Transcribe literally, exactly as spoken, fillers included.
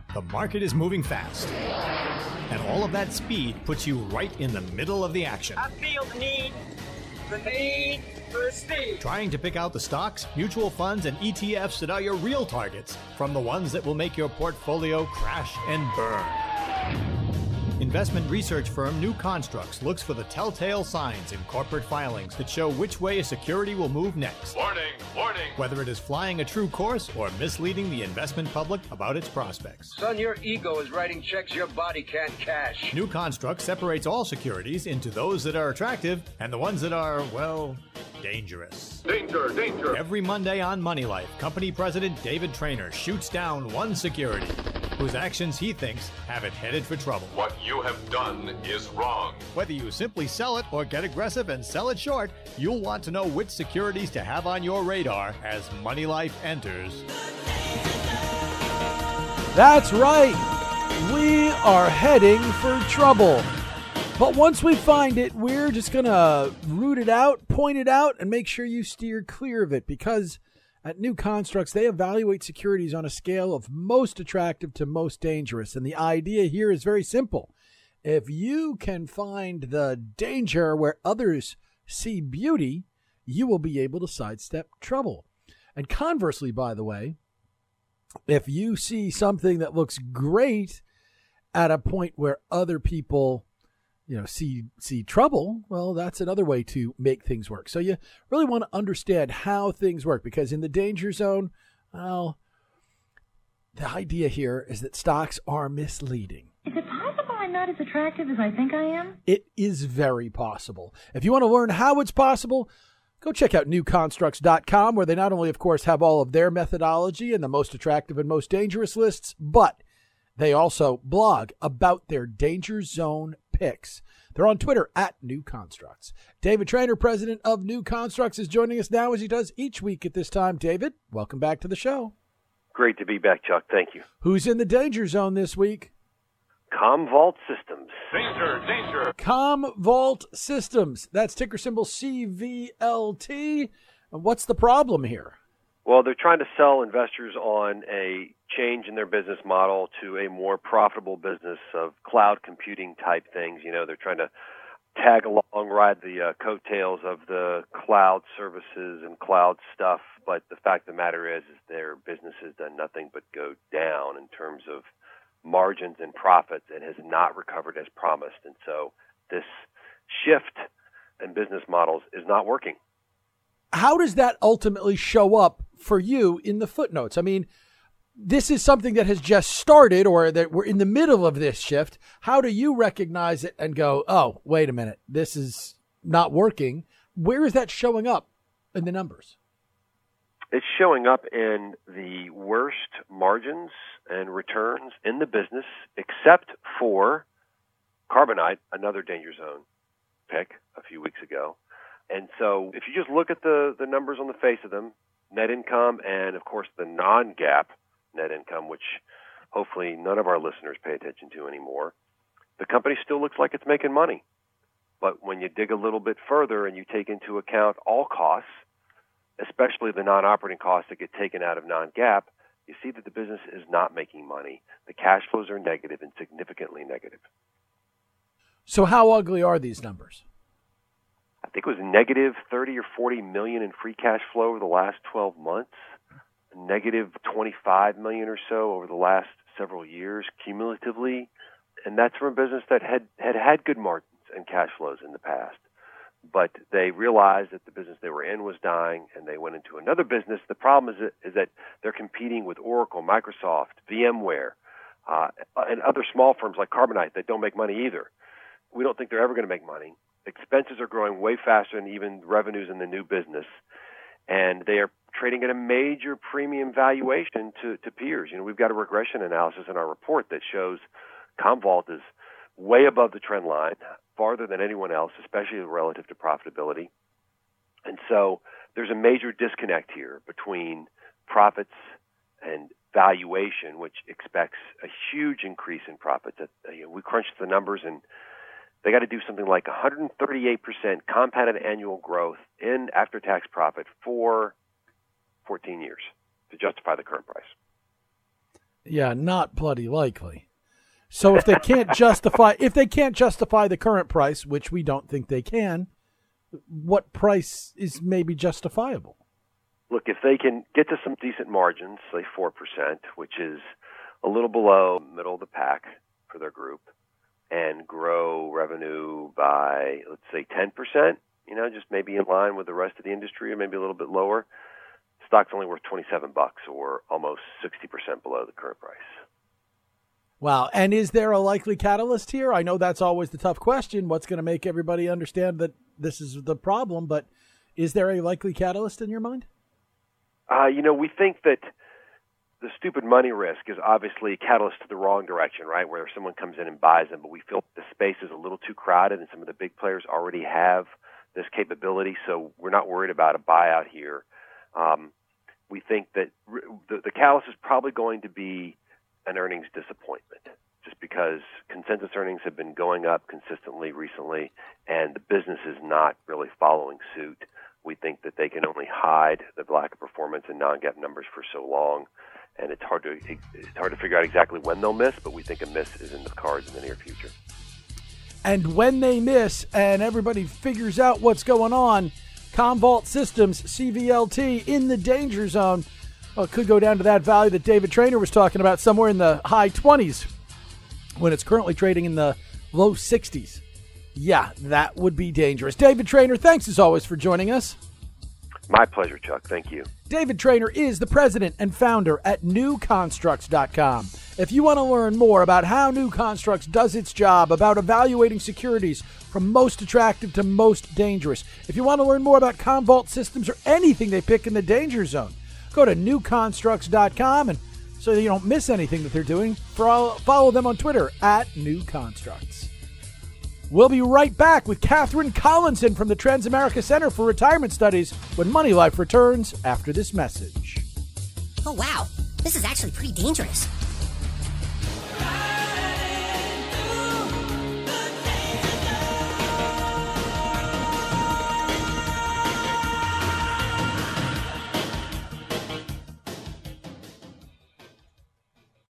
The market is moving fast. And all of that speed puts you right in the middle of the action. I feel the need, the need for speed. Trying to pick out the stocks, mutual funds, and E T Fs that are your real targets from the ones that will make your portfolio crash and burn. Investment research firm New Constructs looks for the telltale signs in corporate filings that show which way a security will move next. Warning, warning. Whether it is flying a true course or misleading the investment public about its prospects. Son, your ego is writing checks your body can't cash. New Construct separates all securities into those that are attractive and the ones that are, well, dangerous. Danger, danger. Every Monday on Money Life, company president David Traynor shoots down one security whose actions he thinks have it headed for trouble. What you have done is wrong. Whether you simply sell it or get aggressive and sell it short, you'll want to know which securities to have on your radar as Money Life enters. That's right. We are heading for trouble. But once we find it, we're just going to root it out, point it out, and make sure you steer clear of it, because at New Constructs, they evaluate securities on a scale of most attractive to most dangerous. And the idea here is very simple. If you can find the danger where others see beauty, you will be able to sidestep trouble. And conversely, by the way, if you see something that looks great at a point where other people you know, see see trouble, well, that's another way to make things work. So you really want to understand how things work, because in the danger zone, well, the idea here is that stocks are misleading. Is it possible I'm not as attractive as I think I am? It is very possible. If you want to learn how it's possible, go check out new constructs dot com, where they not only, of course, have all of their methodology and the most attractive and most dangerous lists, but they also blog about their danger zone picks. They're on Twitter at New Constructs. David Traynor, president of New Constructs, is joining us now as he does each week at this time. David, welcome back to the show. Great to be back, Chuck. Thank you. Who's in the danger zone this week? Commvault Systems. Danger, danger. Commvault Systems. That's ticker symbol C V L T. What's the problem here? Well, they're trying to sell investors on a change in their business model to a more profitable business of cloud computing type things. You know, they're trying to tag along, ride the uh, coattails of the cloud services and cloud stuff. But the fact of the matter is, is their business has done nothing but go down in terms of margins and profits and has not recovered as promised. And so this shift in business models is not working. How does that ultimately show up for you in the footnotes? I mean, this is something that has just started, or that we're in the middle of this shift. How do you recognize it and go, oh, wait a minute, this is not working? Where is that showing up in the numbers? It's showing up in the worst margins and returns in the business, except for Carbonite, another danger zone pick a few weeks ago. And so if you just look at the, the numbers on the face of them, net income and, of course, the non-GAAP net income, which hopefully none of our listeners pay attention to anymore, the company still looks like it's making money. But when you dig a little bit further and you take into account all costs, especially the non-operating costs that get taken out of non-GAAP, you see that the business is not making money. The cash flows are negative and significantly negative. So how ugly are these numbers? I think it was negative thirty or forty million in free cash flow over the last twelve months, negative twenty-five million or so over the last several years cumulatively. And that's from a business that had, had had good margins and cash flows in the past. But they realized that the business they were in was dying, and they went into another business. The problem is that, is that they're competing with Oracle, Microsoft, VMware, uh, and other small firms like Carbonite that don't make money either. We don't think they're ever going to make money. Expenses are growing way faster than even revenues in the new business, and they are trading at a major premium valuation to, to peers. You know, we've got a regression analysis in our report that shows Commvault is way above the trend line, farther than anyone else, especially relative to profitability. And so there's a major disconnect here between profits and valuation, which expects a huge increase in profits. You know, we crunched the numbers, and they got to do something like one hundred thirty-eight percent compounded annual growth in after-tax profit for fourteen years to justify the current price. Yeah, not bloody likely. So if they can't justify if they can't justify the current price, which we don't think they can, what price is maybe justifiable? Look, if they can get to some decent margins, say four percent, which is a little below middle of the pack for their group, and grow revenue by, let's say, ten percent, you know, just maybe in line with the rest of the industry or maybe a little bit lower, stock's only worth twenty-seven bucks or almost sixty percent below the current price. Wow. And is there a likely catalyst here? I know that's always the tough question. What's going to make everybody understand that this is the problem? But is there a likely catalyst in your mind? Uh, you know, we think that the stupid money risk is obviously a catalyst to the wrong direction, right, where someone comes in and buys them. But we feel the space is a little too crowded, and some of the big players already have this capability, so we're not worried about a buyout here. Um, we think that re- the, the catalyst is probably going to be an earnings disappointment, just because consensus earnings have been going up consistently recently, and the business is not really following suit. We think that they can only hide the lack of performance in non-GAAP numbers for so long, and it's hard to it's hard to figure out exactly when they'll miss, but we think a miss is in the cards in the near future. And when they miss and everybody figures out what's going on, Commvault Systems, C V L T, in the danger zone. Well, it could go down to that value that David Traynor was talking about, somewhere in the high twenties, when it's currently trading in the low sixties. Yeah, that would be dangerous. David Traynor, thanks as always for joining us. My pleasure, Chuck. Thank you. David Traynor is the president and founder at new constructs dot com. If you want to learn more about how New Constructs does its job, about evaluating securities from most attractive to most dangerous, if you want to learn more about Commvault Systems or anything they pick in the danger zone, go to new constructs dot com, and so you don't miss anything that they're doing, follow them on Twitter at New Constructs. We'll be right back with Catherine Collinson from the Transamerica Center for Retirement Studies when Money Life returns after this message. Oh, wow. This is actually pretty dangerous.